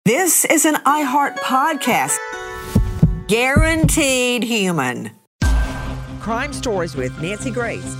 This is an iHeart podcast. Guaranteed human. Crime Stories with Nancy Grace.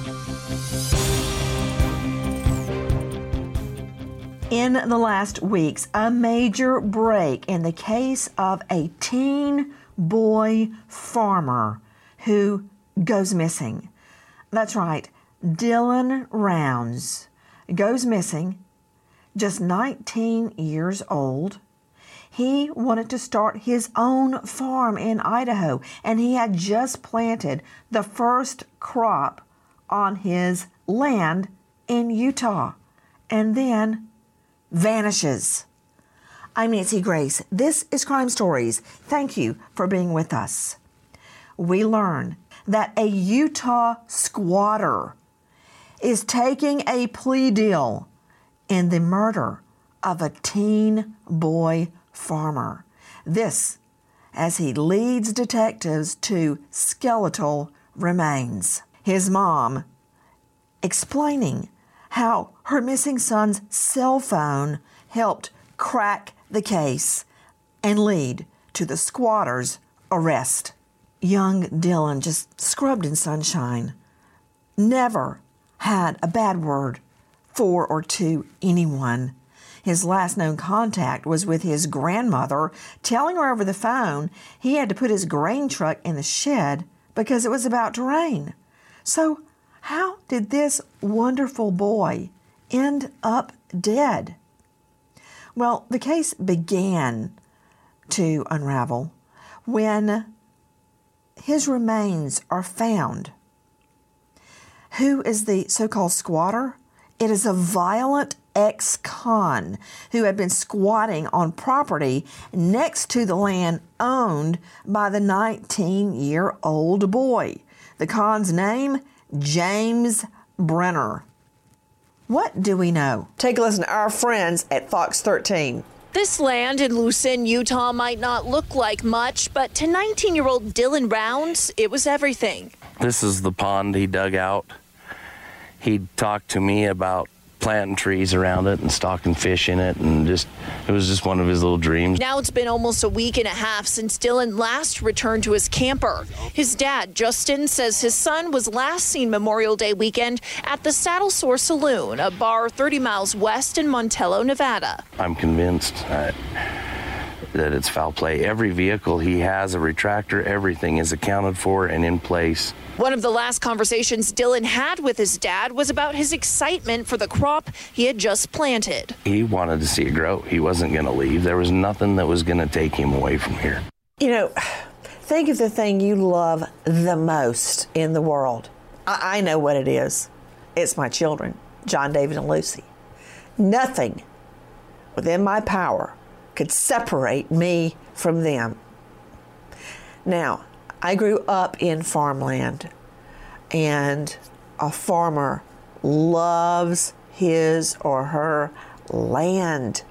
In the last weeks, a major break in the case of a teen boy farmer who goes missing. That's right, Dylan Rounds goes missing, just 19 years old. He wanted to start his own farm in Idaho, and he had just planted the first crop on his land in Utah, and then vanishes. I'm Nancy Grace. This is Crime Stories. Thank you for being with us. We learn that a Utah squatter is taking a plea deal in the murder of a teen boy farmer. This as he leads detectives to skeletal remains. His mom explaining how her missing son's cell phone helped crack the case and lead to the squatter's arrest. Young Dylan, just scrubbed in sunshine, never had a bad word for or to anyone. His last known contact was with his grandmother, telling her over the phone he had to put his grain truck in the shed because it was about to rain. So how did this wonderful boy end up dead? Well, the case began to unravel when his remains are found. Who is the so-called squatter? It is a violent ex-con who had been squatting on property next to the land owned by the 19-year-old boy. The con's name, James Brenner. What do we know? Take a listen to our friends at Fox 13. This land in Lucin, Utah might not look like much, but to 19-year-old Dylan Rounds, it was everything. This is the pond he dug out. He talked to me about planting trees around it and stocking fish in it, and it was just one of his little dreams. Now it's been almost a week and a half since Dylan last returned to his camper. His dad, Justin, says his son was last seen Memorial Day weekend at the Saddle Sore Saloon, a bar 30 miles west in Montello, Nevada. I'm convinced that it's foul play. Every vehicle he has, a retractor, everything is accounted for and in place. One of the last conversations Dylan had with his dad was about his excitement for the crop he had just planted. He wanted to see it grow. He wasn't going to leave. There was nothing that was going to take him away from here. You know, think of the thing you love the most in the world. I know what it is. It's my children, John, David, and Lucy. Nothing within my power could separate me from them. Now, I grew up in farmland, and a farmer loves his or her land.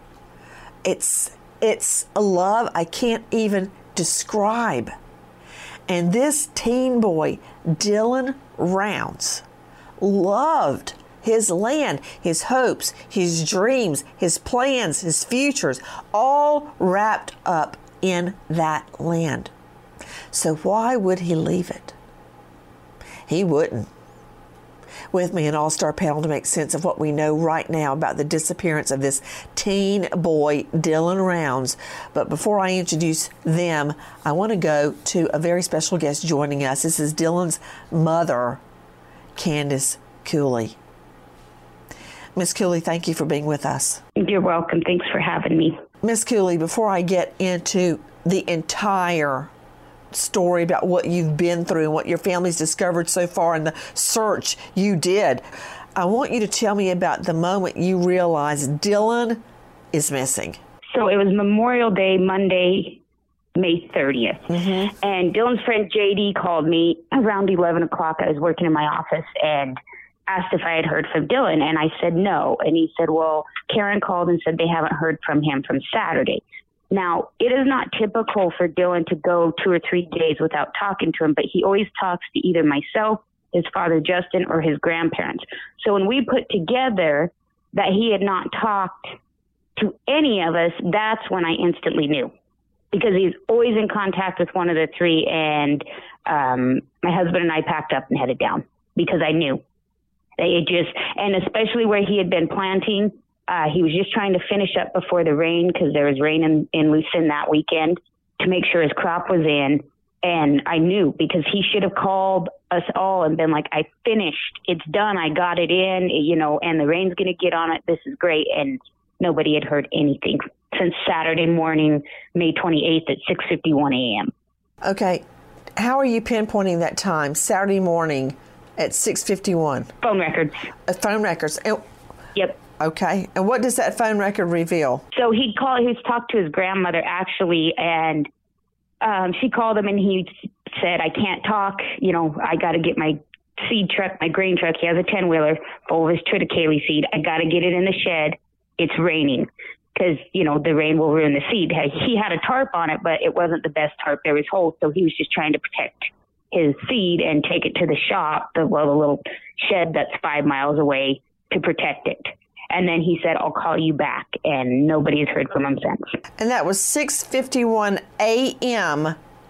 It's a love I can't even describe. And this teen boy, Dylan Rounds, loved his land, his hopes, his dreams, his plans, his futures, all wrapped up in that land. So why would he leave it? He wouldn't. With me, an all-star panel to make sense of what we know right now about the disappearance of this teen boy, Dylan Rounds. But before I introduce them, I want to go to a very special guest joining us. This is Dylan's mother, Candace Cooley. Miss Cooley, thank you for being with us. You're welcome. Thanks for having me. Miss Cooley, before I get into the entire story about what you've been through and what your family's discovered so far and the search you did, I want you to tell me about the moment you realized Dylan is missing. So it was Memorial Day, Monday, May 30th. Mm-hmm. And Dylan's friend JD called me around 11 o'clock. I was working in my office and asked if I had heard from Dylan, and I said no. And he said, well, Karen called and said they haven't heard from him from Saturday. Now, it is not typical for Dylan to go 2 or 3 days without talking to him, but he always talks to either myself, his father Justin, or his grandparents. So when we put together that he had not talked to any of us, that's when I instantly knew, because he's always in contact with one of the three. And my husband and I packed up and headed down because I knew. And especially where he had been planting, he was just trying to finish up before the rain, because there was rain in Lucin that weekend, to make sure his crop was in. And I knew, because he should have called us all and been like, I finished, it's done, I got it in, and the rain's going to get on it. This is great. And nobody had heard anything since Saturday morning, May 28th at 6:51 a.m. Okay. How are you pinpointing that time, Saturday morning at 6:51? Phone records. Phone records. Yep. Okay. And what does that phone record reveal? So he'd talked to his grandmother, actually, and she called him, and he said, I can't talk. I got to get my seed truck, my grain truck. He has a 10-wheeler full of his triticale seed. I got to get it in the shed. It's raining, because, the rain will ruin the seed. He had a tarp on it, but it wasn't the best tarp. There was holes, so he was just trying to protect his seed and take it to the shop, the little shed that's 5 miles away, to protect it. And then he said, I'll call you back. And nobody has heard from him since. And that was 6:51 a.m.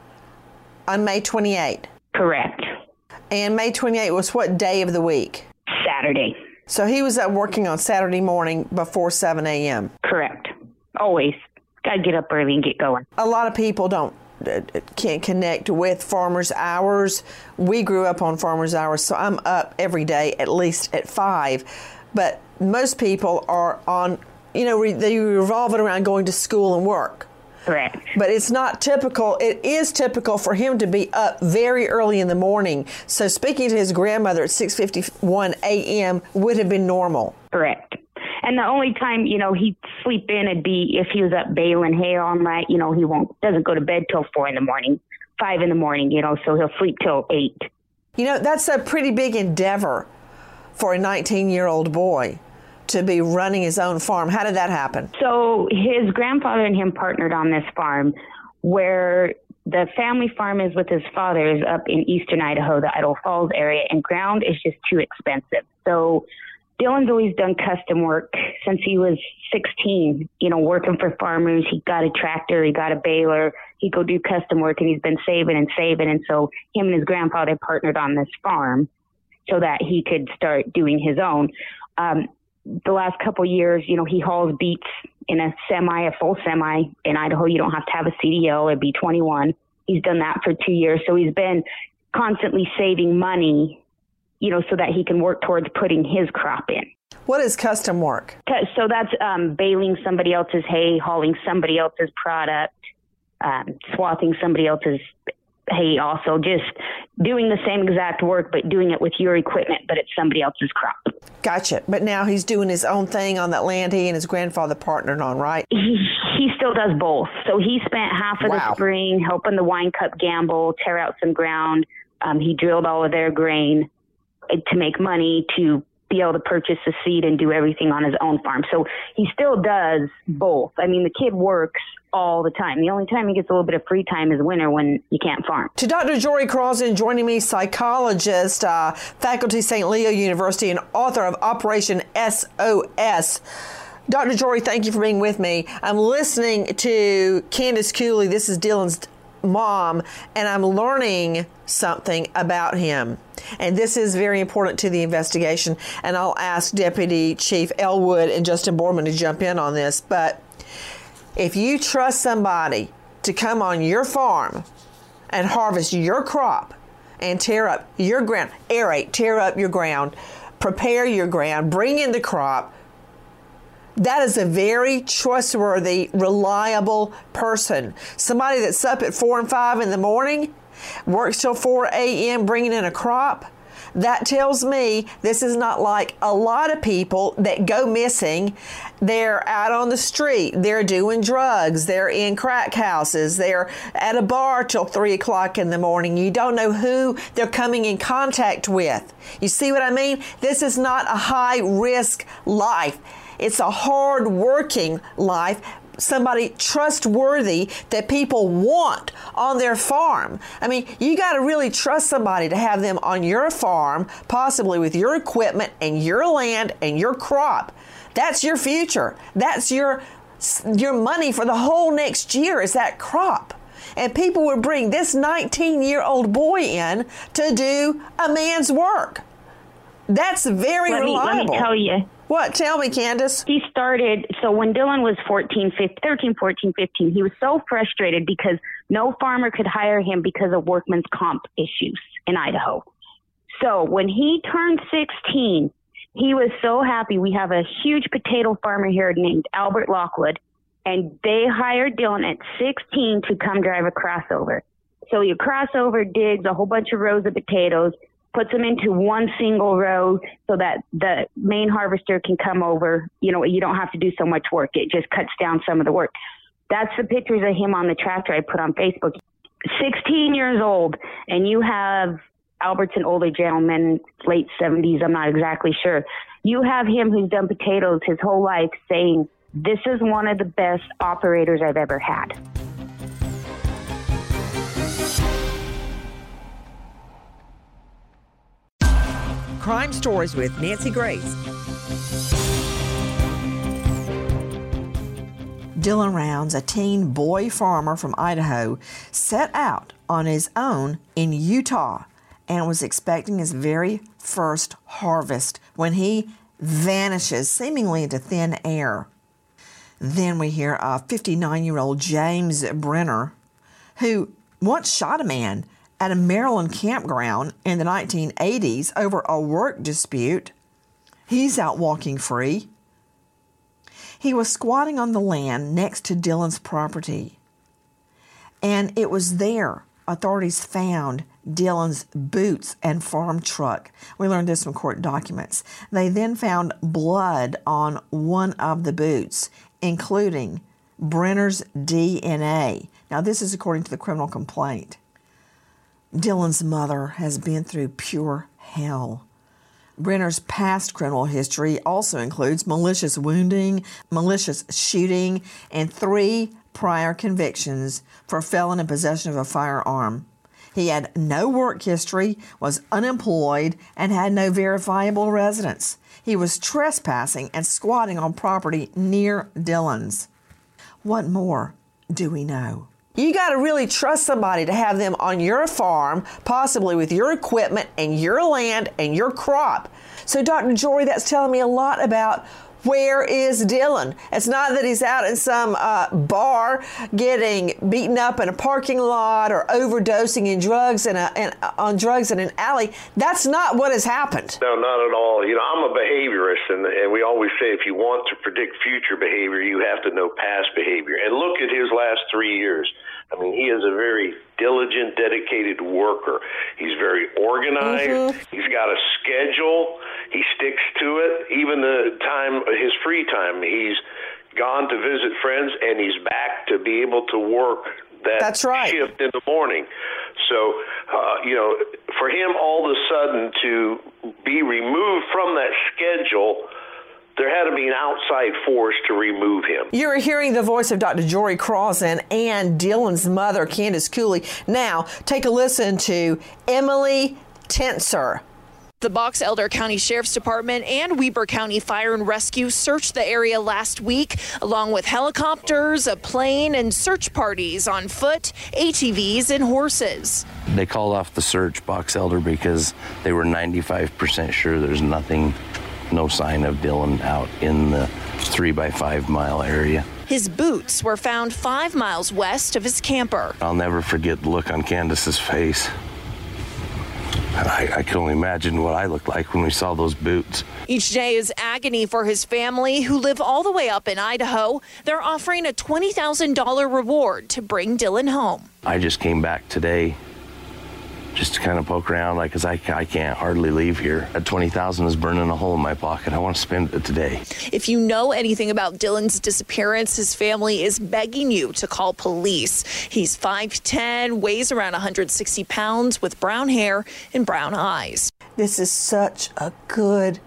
on May 28th? Correct. And May 28th was what day of the week? Saturday. So he was up working on Saturday morning before 7 a.m.? Correct. Always. Got to get up early and get going. A lot of people can't connect with farmers' hours. We grew up on farmers' hours, so I'm up every day at least at 5. But most people are on, they revolve it around going to school and work. Correct. But it's not typical. It is typical for him to be up very early in the morning. So speaking to his grandmother at 6:51 a.m. would have been normal. Correct. And the only time, he'd sleep in would be if he was up baling hay all night. He doesn't go to bed till 4 in the morning, 5 in the morning, so he'll sleep till 8. That's a pretty big endeavor for a 19-year-old boy to be running his own farm. How did that happen? So his grandfather and him partnered on this farm, where the family farm is with his father's up in eastern Idaho, the Idaho Falls area, and ground is just too expensive. So Dylan's always done custom work since he was 16, working for farmers. He got a tractor, he got a baler, he'd go do custom work, and he's been saving. And so him and his grandfather partnered on this farm so that he could start doing his own. The last couple years, he hauls beets in a full semi. In Idaho, you don't have to have a CDL, it'd be 21. He's done that for 2 years. So he's been constantly saving money, so that he can work towards putting his crop in. What is custom work? So that's baling somebody else's hay, hauling somebody else's product, swathing somebody else's hay, also just doing the same exact work, but doing it with your equipment, but it's somebody else's crop. Gotcha. But now he's doing his own thing on that land he and his grandfather partnered on, right? He still does both. So he spent half of the spring helping the Wine Cup Gamble tear out some ground. He drilled all of their grain to make money to be able to purchase the seed and do everything on his own farm. So he still does both. I mean, the kid works all the time. The only time he gets a little bit of free time is winter when you can't farm. To Dr. Jory Crosden joining me, psychologist, faculty, St. Leo University, and author of Operation SOS. Dr. Jory, thank you for being with me. I'm listening to Candace Cooley. This is Dylan's mom, and I'm learning something about him. And this is very important to the investigation. And I'll ask Deputy Chief Elwood and Justin Boardman to jump in on this. But if you trust somebody to come on your farm and harvest your crop and tear up your ground, aerate, tear up your ground, prepare your ground, bring in the crop, that is a very trustworthy, reliable person. Somebody that's up at 4 and 5 in the morning, works till 4 a.m. bringing in a crop. That tells me this is not like a lot of people that go missing. They're out on the street. They're doing drugs. They're in crack houses. They're at a bar till 3 o'clock in the morning. You don't know who they're coming in contact with. You see what I mean? This is not a high-risk life. It's a hard-working life, somebody trustworthy that people want on their farm. I mean, you got to really trust somebody to have them on your farm, possibly with your equipment and your land and your crop. That's your future. That's your your money for the whole next year is that crop. And people would bring this 19-year-old boy in to do a man's work. That's very reliable. Let me tell you. What? Tell me, Candace. He started, so when Dylan was 13, 14, 15, he was so frustrated because no farmer could hire him because of workman's comp issues in Idaho. So when he turned 16, he was so happy. We have a huge potato farmer here named Albert Lockwood, and they hired Dylan at 16 to come drive a crossover. So your crossover digs a whole bunch of rows of potatoes, puts them into one single row so that the main harvester can come over. You know, you don't have to do so much work. It just cuts down some of the work. That's the pictures of him on the tractor I put on Facebook. 16 years old, and you have Albert's an older gentleman, late 70s, I'm not exactly sure. You have him who's done potatoes his whole life saying, this is one of the best operators I've ever had. Crime Stories with Nancy Grace. Dylan Rounds, a teen boy farmer from Idaho, set out on his own in Utah and was expecting his very first harvest when he vanishes seemingly into thin air. Then we hear of 59-year-old James Brenner, who once shot a man at a Maryland campground in the 1980s over a work dispute. He's out walking free. He was squatting on the land next to Dylan's property, and it was there authorities found Dylan's boots and farm truck. We learned this from court documents. They then found blood on one of the boots, including Brenner's DNA. Now, this is according to the criminal complaint. Dylan's mother has been through pure hell. Brenner's past criminal history also includes malicious wounding, malicious shooting, and 3 prior convictions for felon in possession of a firearm. He had no work history, was unemployed, and had no verifiable residence. He was trespassing and squatting on property near Dylan's. What more do we know? You got to really trust somebody to have them on your farm, possibly with your equipment and your land and your crop. So, Dr. Jory, that's telling me a lot about where is Dylan. It's not that he's out in some bar getting beaten up in a parking lot or overdosing in drugs on drugs in an alley. That's not what has happened. No, not at all. You know, I'm a behaviorist, and we always say if you want to predict future behavior, you have to know past behavior. And look at his last 3 years. I mean, he is a very diligent, dedicated worker. He's very organized. Mm-hmm. He's got a schedule. He sticks to it. Even the time, his free time, he's gone to visit friends, and he's back to be able to work that shift in the morning. So, you know, for him all of a sudden to be removed from that schedule, there had to be an outside force to remove him. You're hearing the voice of Dr. Jory Crossan and Dylan's mother, Candace Cooley. Now, take a listen to Emily Tenser. The Box Elder County Sheriff's Department and Weber County Fire and Rescue searched the area last week, along with helicopters, a plane, and search parties on foot, ATVs, and horses. They called off the search, Box Elder, because they were 95% sure there's nothing, no sign of Dylan out in the 3 by 5 mile area. His boots were found 5 miles west of his camper. I'll never forget the look on Candace's face. I can only imagine what I looked like when we saw those boots. Each day is agony for his family, who live all the way up in Idaho. They're offering a $20,000 reward to bring Dylan home. I just came back today just to kind of poke around, because I can't hardly leave here. That $20,000 is burning a hole in my pocket. I want to spend it today. If you know anything about Dylan's disappearance, his family is begging you to call police. He's 5'10", weighs around 160 pounds, with brown hair and brown eyes. This is such a good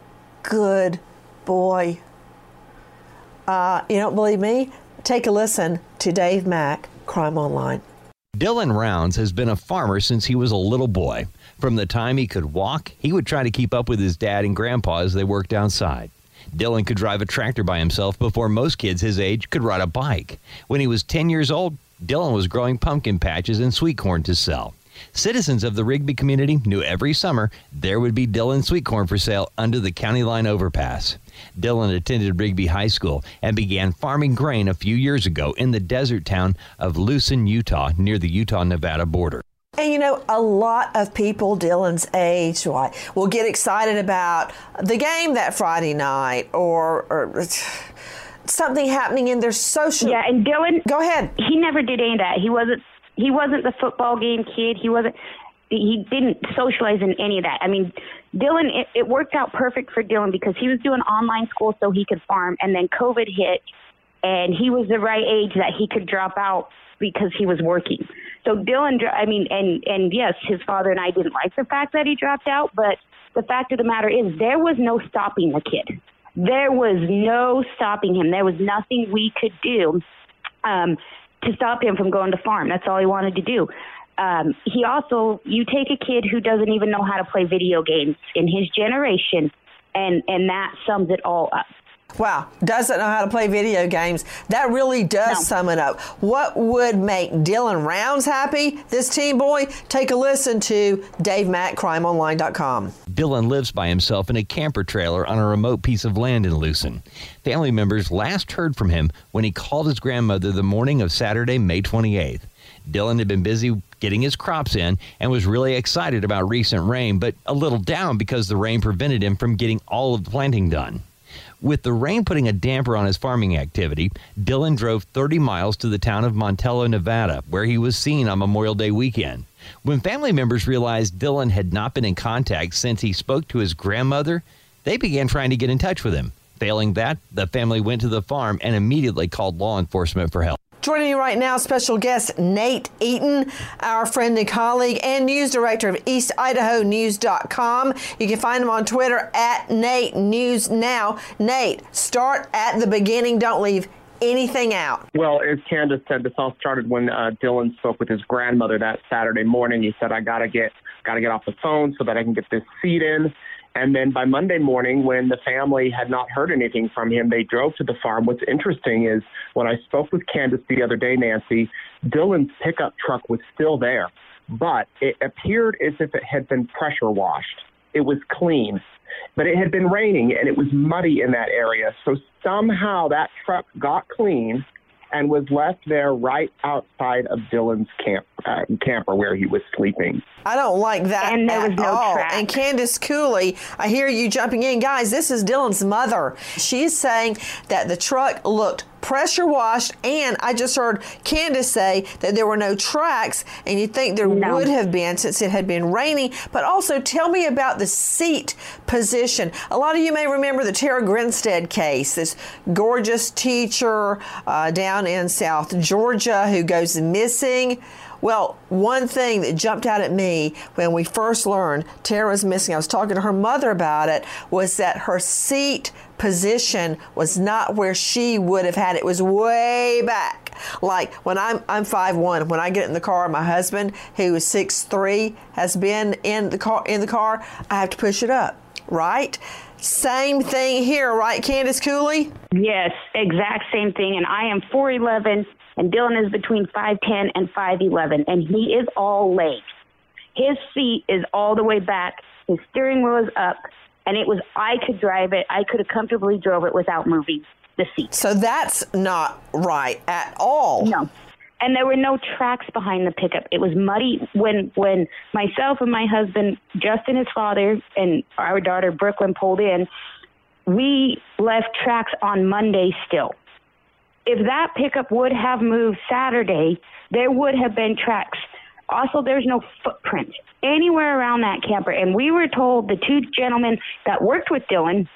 boy. You don't believe me? Take a listen to Dave Mack, Crime Online. Dylan Rounds has been a farmer since he was a little boy. From the time he could walk, he would try to keep up with his dad and grandpa as they worked outside. Dylan could drive a tractor by himself before most kids his age could ride a bike. When he was 10 years old, Dylan was growing pumpkin patches and sweet corn to sell. Citizens of the Rigby community knew every summer there would be Dylan sweet corn for sale under the county line overpass. Dylan attended Rigby High School and began farming grain a few years ago in the desert town of Lucin, Utah, near the Utah-Nevada border. And you know, a lot of people Dylan's age will get excited about the game that Friday night or something happening in their social. Yeah, and Dylan, go ahead. He never did any of that. He wasn't the football game kid. He didn't socialize in any of that. I mean, Dylan, it worked out perfect for Dylan because he was doing online school so he could farm, and then COVID hit, and he was the right age that he could drop out because he was working. So Dylan, I mean, and yes, his father and I didn't like the fact that he dropped out, but the fact of the matter is there was no stopping the kid. There was no stopping him. There was nothing we could do to stop him from going to farm. That's all he wanted to do. He also, you take a kid who doesn't even know how to play video games in his generation, and that sums it all up. Wow, doesn't know how to play video games. That really does sum it up. What would make Dylan Rounds happy, this teen boy? Take a listen to Dave Mack, crimeonline.com. Dylan lives by himself in a camper trailer on a remote piece of land in Lucin. Family members last heard from him when he called his grandmother the morning of Saturday, May 28th. Dylan had been busy getting his crops in and was really excited about recent rain, but a little down because the rain prevented him from getting all of the planting done. With the rain putting a damper on his farming activity, Dylan drove 30 miles to the town of Montello, Nevada, where he was seen on Memorial Day weekend. When family members realized Dylan had not been in contact since he spoke to his grandmother, they began trying to get in touch with him. Failing that, the family went to the farm and immediately called law enforcement for help. Joining you right now, special guest Nate Eaton, our friend and colleague and news director of EastIdahoNews.com. You can find him on Twitter at Nate News Now. Nate, start at the beginning. Don't leave anything out. Well, as Candace said, this all started when Dylan spoke with his grandmother that Saturday morning. He said, I gotta get off the phone so that I can get this seed in. And then by Monday morning, when the family had not heard anything from him, they drove to the farm. What's interesting is when I spoke with Candace the other day, Nancy, Dylan's pickup truck was still there, but it appeared as if it had been pressure washed. It was clean, but it had been raining and it was muddy in that area. So somehow that truck got clean and was left there right outside of Dylan's camper where he was sleeping. I don't like that and there was no all. track. And Candace Cooley, I hear you jumping in. Guys, this is Dylan's mother. She's saying that the truck looked pressure washed, and I just heard Candace say that there were no tracks, and you'd think there would have been since it had been raining. But also tell me about the seat position. A lot of you may remember the Tara Grinstead case, this gorgeous teacher down in South Georgia who goes missing. Well, one thing that jumped out at me when we first learned Tara was missing, I was talking to her mother about it, was that her seat position was not where she would have had it. It was way back. Like when I'm 5'1", when I get in the car, my husband, who is 6'3", has been in the car, I have to push it up, right? Same thing here, right, Candace Cooley? Yes, exact same thing. And I am 4'11", and Dylan is between 5'10" and 5'11", and he is all legs. His seat is all the way back. His steering wheel is up, and I could drive it. I could have comfortably drove it without moving the seat. So that's not right at all. No. And there were no tracks behind the pickup. It was muddy. When myself and my husband, Justin, his father, and our daughter, Brooklyn, pulled in, we left tracks on Monday still. If that pickup would have moved Saturday, there would have been tracks. Also, there's no footprint anywhere around that camper. And we were told the two gentlemen that worked with Dylan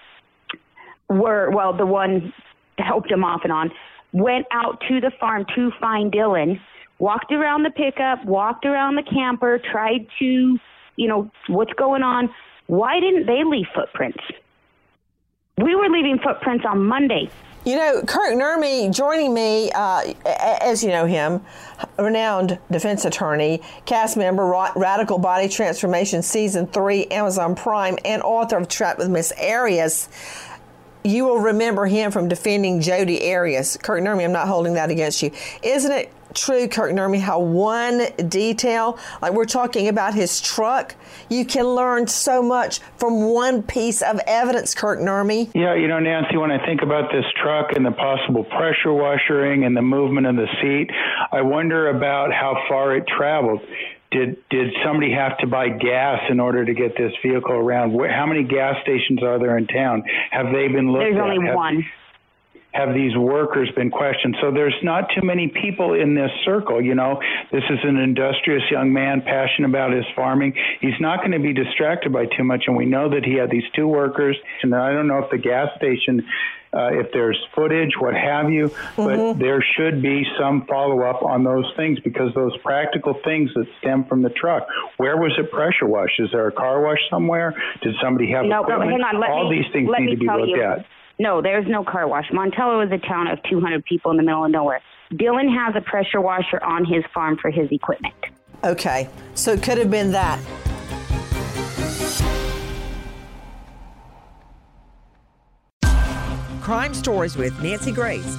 the one that helped him off and on, went out to the farm to find Dylan, walked around the pickup, walked around the camper, tried to, what's going on. Why didn't they leave footprints? We were leaving footprints on Monday. Kirk Nurmi joining me, as you know him, renowned defense attorney, cast member, Radical Body Transformation Season 3, Amazon Prime, and author of Trapped with Miss Arias. you will remember him from defending Jodi Arias. Kirk Nurmi, I'm not holding that against you. Isn't it true, Kirk Nurmi, how one detail, like we're talking about his truck, you can learn so much from one piece of evidence, Kirk Nurmi? Yeah, Nancy, when I think about this truck and the possible pressure washing and the movement of the seat, I wonder about how far it traveled. Did somebody have to buy gas in order to get this vehicle around? How many gas stations are there in town? Have they been looked at? There's only one. Have these workers been questioned? So there's not too many people in this circle. This is an industrious young man, passionate about his farming. He's not going to be distracted by too much. And we know that he had these two workers. And I don't know if the gas station, if there's footage, what have you, but there should be some follow-up on those things, because those practical things that stem from the truck. Where was it pressure washed? Is there a car wash somewhere? Did somebody have equipment? Hang on. All these things need to be looked at. No, there's no car wash. Montello is a town of 200 people in the middle of nowhere. Dylan has a pressure washer on his farm for his equipment. Okay, so it could have been that. Crime Stories with Nancy Grace.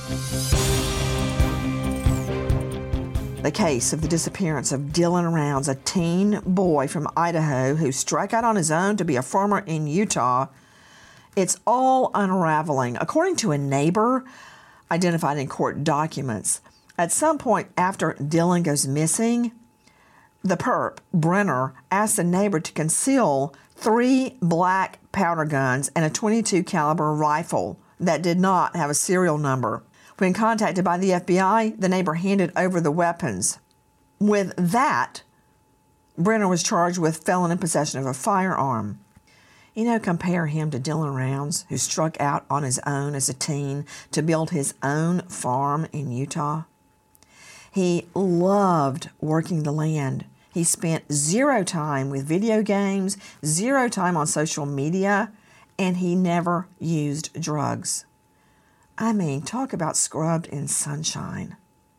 The case of the disappearance of Dylan Rounds, a teen boy from Idaho who struck out on his own to be a farmer in Utah. It's all unraveling. According to a neighbor identified in court documents, at some point after Dylan goes missing, the perp, Brenner, asked the neighbor to conceal 3 black powder guns and a .22 caliber rifle that did not have a serial number. When contacted by the FBI, the neighbor handed over the weapons. With that, Brenner was charged with felon in possession of a firearm. Compare him to Dylan Rounds, who struck out on his own as a teen to build his own farm in Utah. He loved working the land. He spent 0 time with video games, 0 time on social media, and he never used drugs. I mean, talk about scrubbed in sunshine.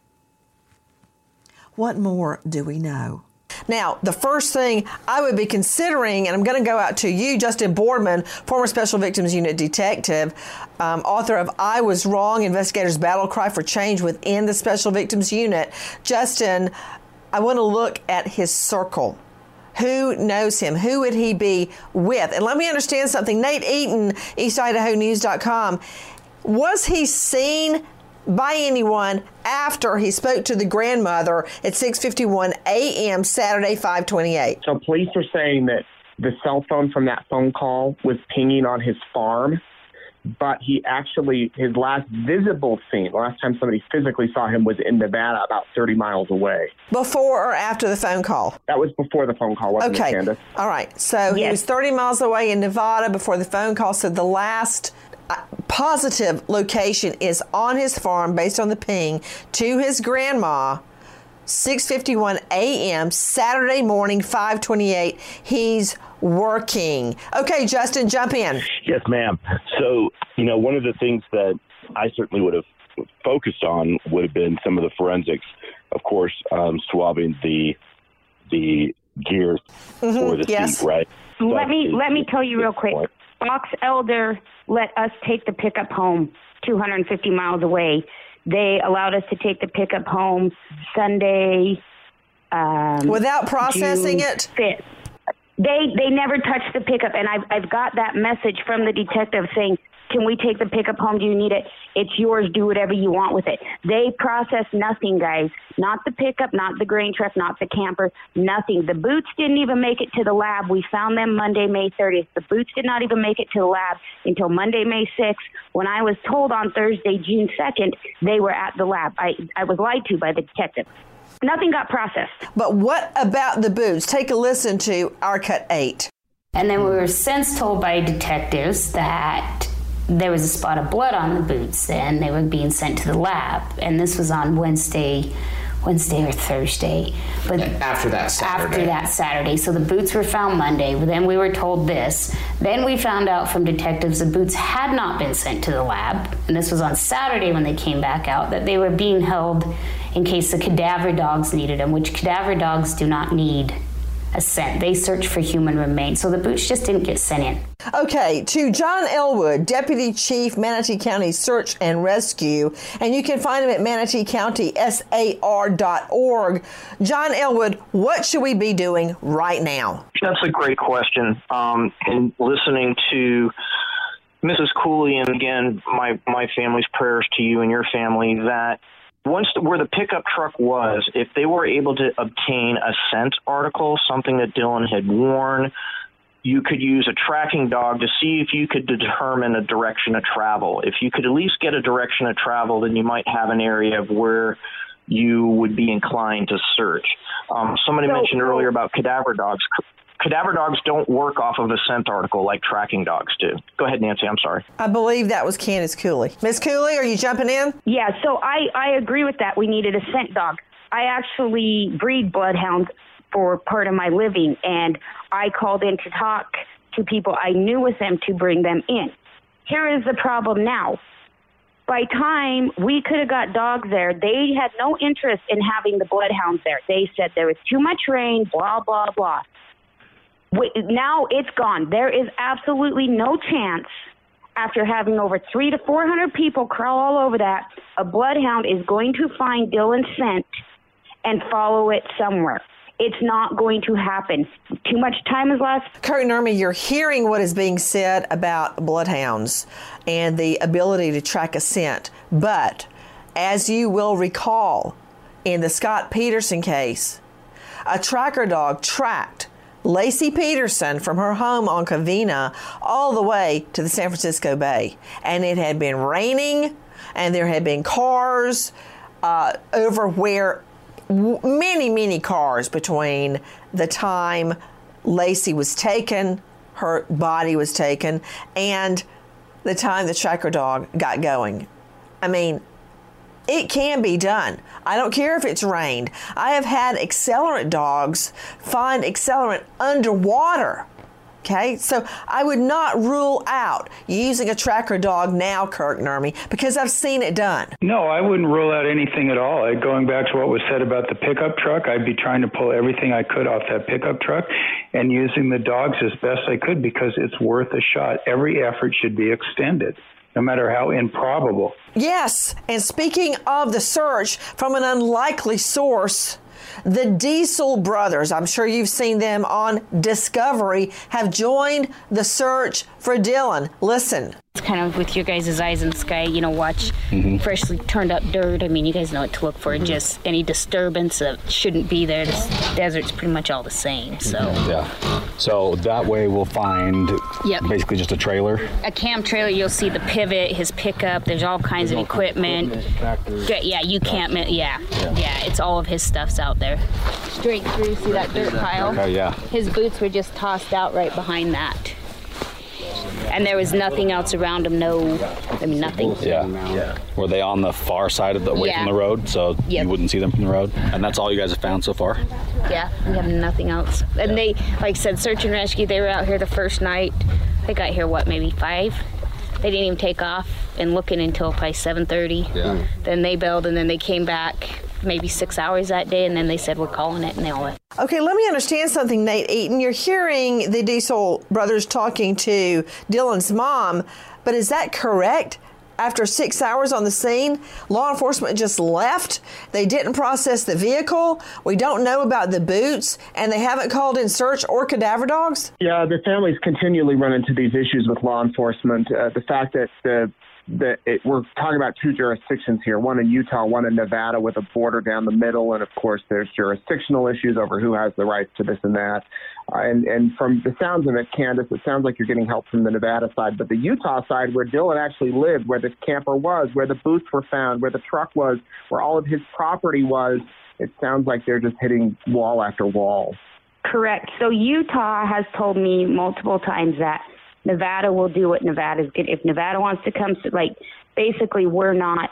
What more do we know? Now, the first thing I would be considering, and I'm going to go out to you, Justin Boardman, former Special Victims Unit detective, author of I Was Wrong, Investigators' Battle Cry for Change within the Special Victims Unit. Justin, I want to look at his circle. Who knows him? Who would he be with? And let me understand something. Nate Eaton, EastIdahoNews.com. Was he seen by anyone after he spoke to the grandmother at 6:51 a.m. Saturday, 5/28? So police are saying that the cell phone from that phone call was pinging on his farm, but his last visible scene, the last time somebody physically saw him, was in Nevada, about 30 miles away. Before or after the phone call? That was before the phone call, wasn't it, Candace? All right. So He was 30 miles away in Nevada before the phone call. So the last positive location is on his farm based on the ping to his grandma, 6:51 a.m. Saturday morning, 5/28. He's working. Okay, Justin, jump in. Yes, ma'am. So, one of the things that I certainly would have focused on would have been some of the forensics, of course, swabbing the gear for the seat, right? Let me tell you real quick. Fox Elder let us take the pickup home 250 miles away. They allowed us to take the pickup home Sunday. Without processing June it? 5th. They never touched the pickup, and I've got that message from the detective saying, can we take the pickup home? Do you need it? It's yours. Do whatever you want with it. They processed nothing, guys. Not the pickup, not the grain truck, not the camper, nothing. The boots didn't even make it to the lab. We found them Monday, May 30th. The boots did not even make it to the lab until Monday, May 6th, when I was told on Thursday, June 2nd, they were at the lab. I was lied to by the detective. Nothing got processed. But what about the boots? Take a listen to our Cut 8. And then we were since told by detectives that there was a spot of blood on the boots and they were being sent to the lab. And this was on Wednesday or Thursday. But after that Saturday. So the boots were found Monday. But then we were told this. Then we found out from detectives the boots had not been sent to the lab. And this was on Saturday when they came back out, that they were being held in case the cadaver dogs needed them, which cadaver dogs do not need a scent. They search for human remains. So the boots just didn't get sent in. Okay, to John Elwood, Deputy Chief, Manatee County Search and Rescue, and you can find him at manateecountysar.org. John Elwood, what should we be doing right now? That's a great question. And listening to Mrs. Cooley, and again, my family's prayers to you and your family, that where the pickup truck was, if they were able to obtain a scent article, something that Dylan had worn, you could use a tracking dog to see if you could determine a direction of travel. If you could at least get a direction of travel, then you might have an area of where you would be inclined to search. Somebody mentioned earlier about cadaver dogs. Cadaver dogs don't work off of a scent article like tracking dogs do. Go ahead, Nancy. I'm sorry. I believe that was Candace Cooley. Miss Cooley, are you jumping in? Yeah, so I agree with that. We needed a scent dog. I actually breed bloodhounds for part of my living, and I called in to talk to people I knew with them to bring them in. Here is the problem now. By time we could have got dogs there, they had no interest in having the bloodhounds there. They said there was too much rain, blah, blah, blah. Now it's gone. There is absolutely no chance, after having over 300 to 400 people crawl all over that, a bloodhound is going to find Dylan's scent and follow it somewhere. It's not going to happen. Too much time has lost. Kurt Nurmi, you're hearing what is being said about bloodhounds and the ability to track a scent. But as you will recall, in the Scott Peterson case, a tracker dog tracked Lacey Peterson from her home on Covina all the way to the San Francisco Bay. And it had been raining, and there had been cars over where many cars between the time Lacey was taken, her body was taken, and the time the tracker dog got going. I mean, it can be done. I don't care if it's rained. I have had accelerant dogs find accelerant underwater. Okay, so I would not rule out using a tracker dog now, Kirk Nurmi, because I've seen it done. No, I wouldn't rule out anything at all. Going back to what was said about the pickup truck, I'd be trying to pull everything I could off that pickup truck and using the dogs as best I could, because it's worth a shot. Every effort should be extended, no matter how improbable. Yes, and speaking of the search from an unlikely source, the Diesel brothers, I'm sure you've seen them on Discovery, have joined the search for Dylan. Listen. It's kind of with your guys' eyes in the sky, watch freshly turned up dirt. I mean, you guys know what to look for. Just any disturbance that shouldn't be there. This desert's pretty much all the same, so. Yeah. So that way we'll find basically just a trailer. A cam trailer, you'll see the pivot, his pickup. There's all kinds of equipment. Yeah, you can't, yeah, it's all of his stuff's out there. Straight through, see that dirt pile? Oh, yeah. His boots were just tossed out right behind that. And there was nothing else around him, nothing. Yeah. Were they on the far side of away from the road, so you wouldn't see them from the road? And that's all you guys have found so far? Yeah, we have nothing else. And they, like I said, search and rescue, they were out here the first night. They got here, maybe 5? They didn't even take off and looking until probably 7:30. Yeah. Then they bailed, and then they came back maybe 6 hours that day, and then they said, we're calling it, and they all went. Okay, let me understand something, Nate Eaton. You're hearing the Diesel brothers talking to Dylan's mom, but is that correct? After 6 hours on the scene, law enforcement just left. They didn't process the vehicle. We don't know about the boots, and they haven't called in search or cadaver dogs? Yeah, the families continually run into these issues with law enforcement. The fact that we're talking about 2 jurisdictions here, one in Utah, one in Nevada, with a border down the middle. And of course, there's jurisdictional issues over who has the rights to this and that. And from the sounds of it, Candace, it sounds like you're getting help from the Nevada side. But the Utah side, where Dylan actually lived, where this camper was, where the boots were found, where the truck was, where all of his property was, it sounds like they're just hitting wall after wall. Correct. So Utah has told me multiple times that Nevada will do what Nevada's good. If Nevada wants to come, basically we're not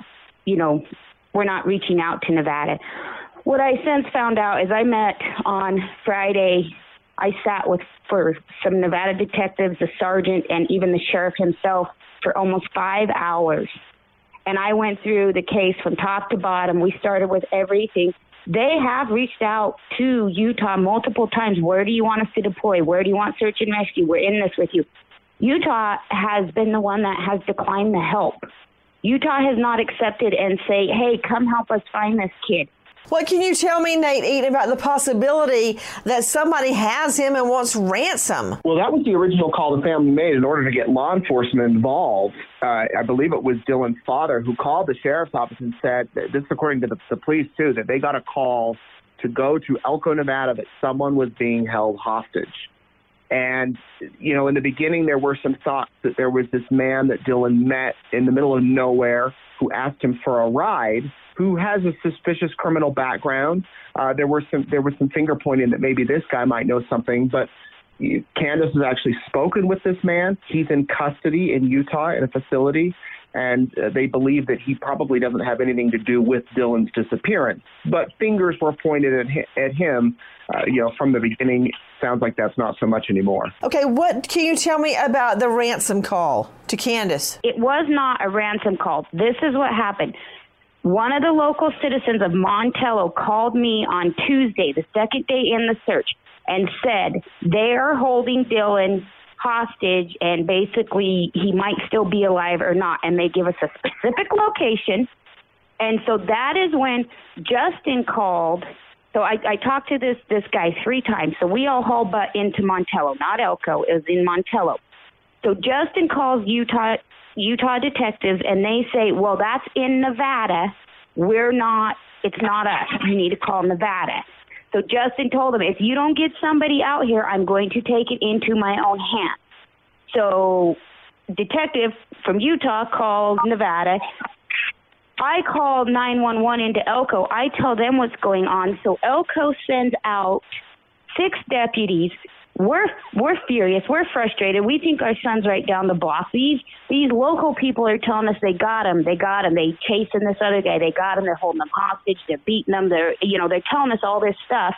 reaching out to Nevada. What I since found out is I met on Friday, I sat for some Nevada detectives, the sergeant, and even the sheriff himself for almost 5 hours. And I went through the case from top to bottom. We started with everything They have reached out to Utah multiple times. Where do you want us to deploy? Where do you want search and rescue? We're in this with you. Utah has been the one that has declined the help. Utah has not accepted and say, hey, come help us find this kid. What can you tell me, Nate Eaton, about the possibility that somebody has him and wants ransom? Well, that was the original call the family made in order to get law enforcement involved. I believe it was Dylan's father who called the sheriff's office and said, this is according to the police too, that they got a call to go to Elko, Nevada, that someone was being held hostage. And, you know, in the beginning, there were some thoughts that there was this man that Dylan met in the middle of nowhere who asked him for a ride, who has a suspicious criminal background. There was some finger pointing that maybe this guy might know something, but Candace has actually spoken with this man. He's in custody in Utah in a facility, and they believe that he probably doesn't have anything to do with Dylan's disappearance. But fingers were pointed at him, from the beginning. Sounds like that's not so much anymore. Okay, what can you tell me about the ransom call to Candace? It was not a ransom call. This is what happened. One of the local citizens of Montello called me on Tuesday, the second day in the search, and said they are holding Dylan hostage and basically he might still be alive or not. And they give us a specific location. And so that is when Justin called. So I talked to this guy 3 times. So we all hauled butt into Montello, not Elko. It was in Montello. So Justin calls Utah detectives, and they say, well, that's in Nevada. It's not us. You need to call Nevada. So Justin told him, if you don't get somebody out here, I'm going to take it into my own hands. So detective from Utah called Nevada. I called 911 into Elko. I tell them what's going on. So Elko sends out 6 deputies. We're furious. We're frustrated. We think our son's right down the block. These local people are telling us they got him. They chasing this other guy. They got him. They're holding him hostage. They're beating him. They're telling us all this stuff.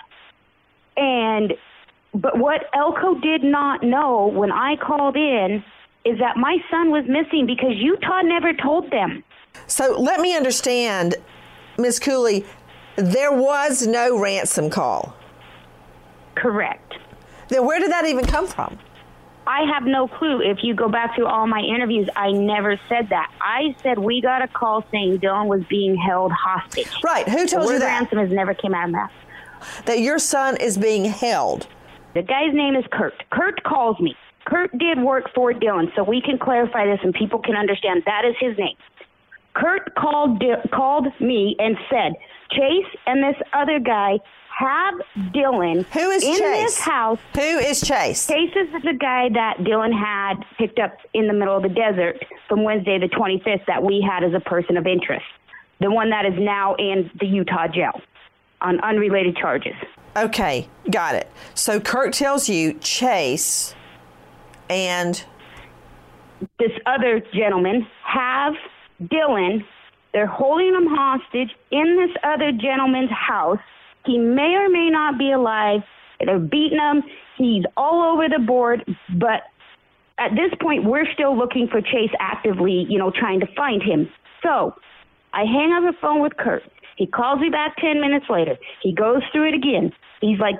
But what Elko did not know when I called in is that my son was missing because Utah never told them. So let me understand, Ms. Cooley, there was no ransom call. Correct. Then where did that even come from? I have no clue. If you go back through all my interviews, I never said that. I said we got a call saying Dylan was being held hostage. Right. Who told you that? Ransom has never came out of that. That your son is being held. The guy's name is Kurt. Kurt calls me. Kurt did work for Dylan, so we can clarify this and people can understand that is his name. Kurt called me and said, Chase and this other guy have Dylan Who is in Chase? this house. Who is Chase? Chase is the guy that Dylan had picked up in the middle of the desert from Wednesday the 25th that we had as a person of interest. The one that is now in the Utah jail on unrelated charges. Okay, got it. So Kurt tells you Chase and this other gentleman have Dylan. They're holding him hostage in this other gentleman's house. He may or may not be alive. They're beating him. He's all over the board. But at this point, we're still looking for Chase actively, trying to find him. So I hang up the phone with Kurt. He calls me back 10 minutes later. He goes through it again. He's like,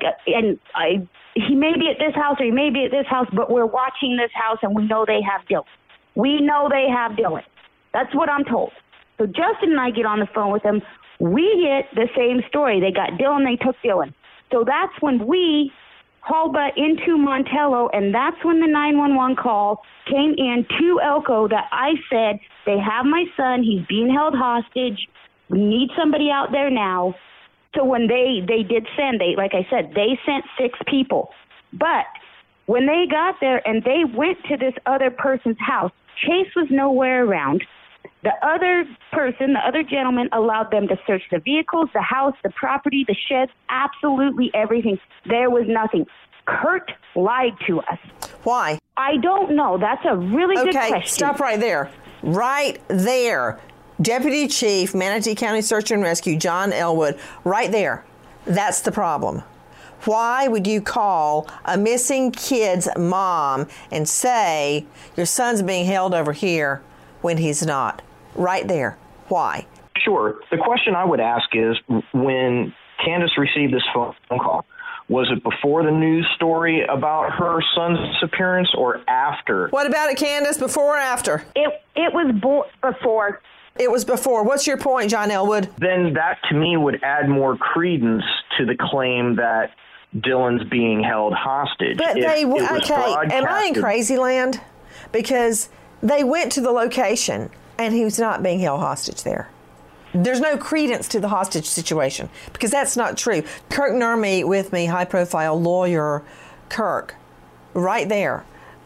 he may be at this house or he may be at this house, but we're watching this house and we know they have Dylan. We know they have Dylan. That's what I'm told. So Justin and I get on the phone with them. We get the same story. They got Dylan, they took Dylan. So that's when we haul butt into Montello, and that's when the 911 call came in to Elko that I said, they have my son, he's being held hostage, we need somebody out there now. So when they did send, like I said, they sent 6 people. But when they got there and they went to this other person's house, Chase was nowhere around. The other person, the other gentleman, allowed them to search the vehicles, the house, the property, the sheds, absolutely everything. There was nothing. Kurt lied to us. Why? I don't know. That's a really good question. Okay, stop right there. Right there. Deputy Chief, Manatee County Search and Rescue, John Elwood, right there. That's the problem. Why would you call a missing kid's mom and say, your son's being held over here when he's not? Right there. Why? Sure. The question I would ask is, when Candace received this phone call. Was it before the news story about her son's disappearance or after? What about it, Candace? Before or after? It was before. It was before. What's your point, John Elwood? Then that, to me, would add more credence to the claim that Dylan's being held hostage. But am I in crazy land? Because they went to the location and he was not being held hostage there. There's no credence to the hostage situation because that's not true. Kirk Nurmi with me, high-profile lawyer Kirk, right there.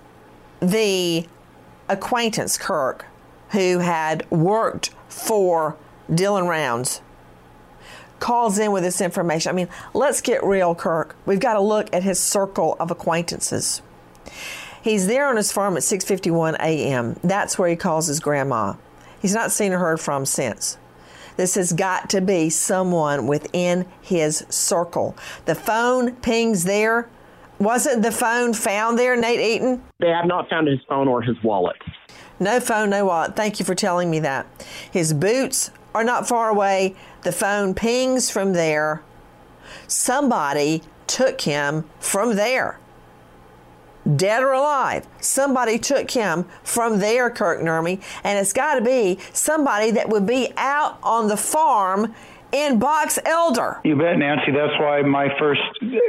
The acquaintance, Kirk, who had worked for Dylan Rounds, calls in with this information. I mean, let's get real, Kirk. We've got to look at his circle of acquaintances. He's there on his farm at 6:51 a.m. That's where he calls his grandma. He's not seen or heard from since. This has got to be someone within his circle. The phone pings there. Wasn't the phone found there, Nate Eaton? They have not found his phone or his wallet. No phone, no wallet. Thank you for telling me that. His boots are not far away. The phone pings from there. Somebody took him from there. Dead or alive, somebody took him from there, Kirk Nurmi, and it's got to be somebody that would be out on the farm in Box Elder. You bet, Nancy. That's why my first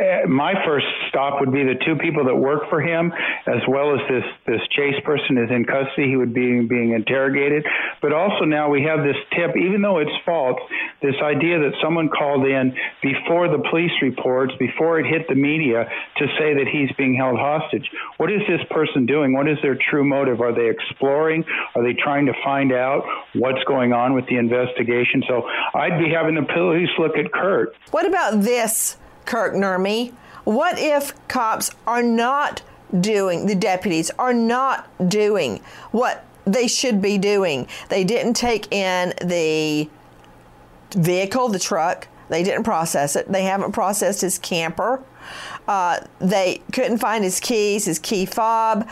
stop would be the two people that work for him, as well as this Chase person is in custody. He would be being interrogated. But also now we have this tip, even though it's false, this idea that someone called in before the police reports, before it hit the media, to say that he's being held hostage. What is this person doing? What is their true motive? Are they exploring? Are they trying to find out what's going on with the investigation? So I'd be having the police look at Kurt. What about this, Kirk Nurmi? What if cops are not doing, the deputies are not doing what they should be doing? They didn't take in the vehicle, the truck. They didn't process it. They haven't processed his camper. They couldn't find his keys, his key fob.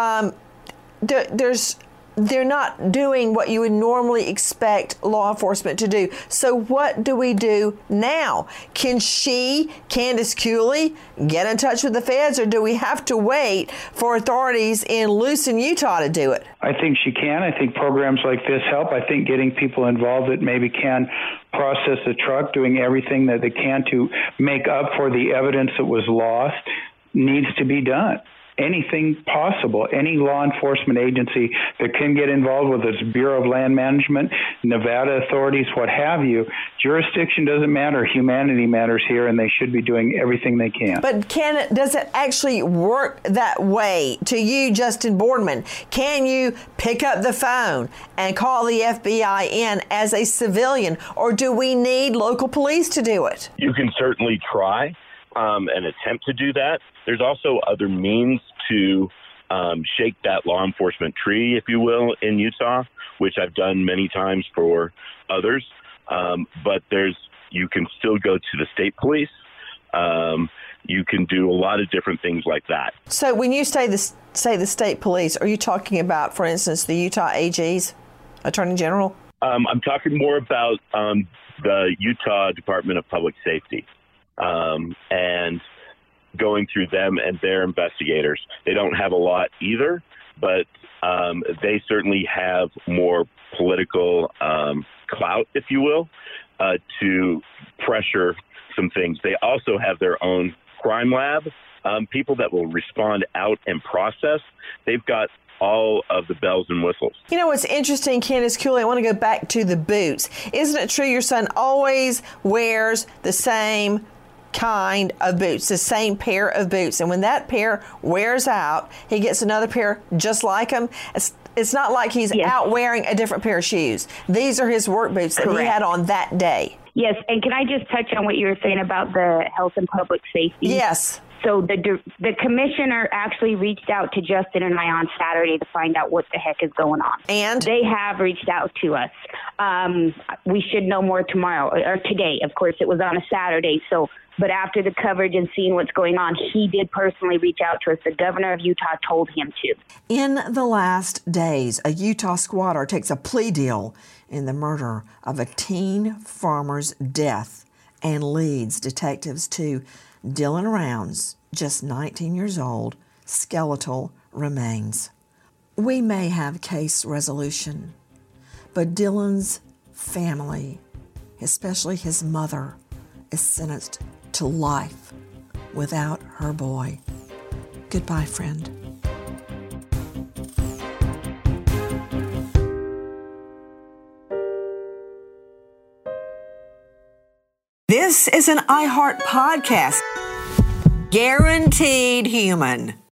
They're not doing what you would normally expect law enforcement to do. So what do we do now? Can Candace Cooley, get in touch with the feds, or do we have to wait for authorities in Lucin, Utah to do it? I think she can. I think programs like this help. I think getting people involved that maybe can process the truck, doing everything that they can to make up for the evidence that was lost needs to be done. Anything possible, any law enforcement agency that can get involved with this Bureau of Land Management, Nevada authorities, what have you, jurisdiction doesn't matter. Humanity matters here, and they should be doing everything they can. But does it actually work that way to you, Justin Boardman? Can you pick up the phone and call the FBI in as a civilian, or do we need local police to do it? You can certainly try and attempt to do that. There's also other means to shake that law enforcement tree, if you will, in Utah, which I've done many times for others. But you can still go to the state police. You can do a lot of different things like that. So when you say the state police, are you talking about, for instance, the Utah AG's Attorney General? I'm talking more about the Utah Department of Public Safety. And going through them and their investigators. They don't have a lot either, but they certainly have more political clout, if you will, to pressure some things. They also have their own crime lab, people that will respond out and process. They've got all of the bells and whistles. You know what's interesting, Candace Cooley, I want to go back to the boots. Isn't it true your son always wears the same kind of boots, the same pair of boots, and when that pair wears out, he gets another pair just like them? It's not like he's out wearing a different pair of shoes. These are his work boots that he had on that day. Yes, and can I just touch on what you were saying about the health and public safety? Yes. So the commissioner actually reached out to Justin and I on Saturday to find out what the heck is going on. And? They have reached out to us. We should know more tomorrow, or today. Of course, it was on a Saturday, but after the coverage and seeing what's going on, he did personally reach out to us. The governor of Utah told him to. In the last days, a Utah squatter takes a plea deal in the murder of a teen farmer's death and leads detectives to Dylan Rounds, just 19 years old, skeletal remains. We may have case resolution, but Dylan's family, especially his mother, is sentenced to life without her boy. Goodbye, friend. This is an iHeart podcast. Guaranteed human.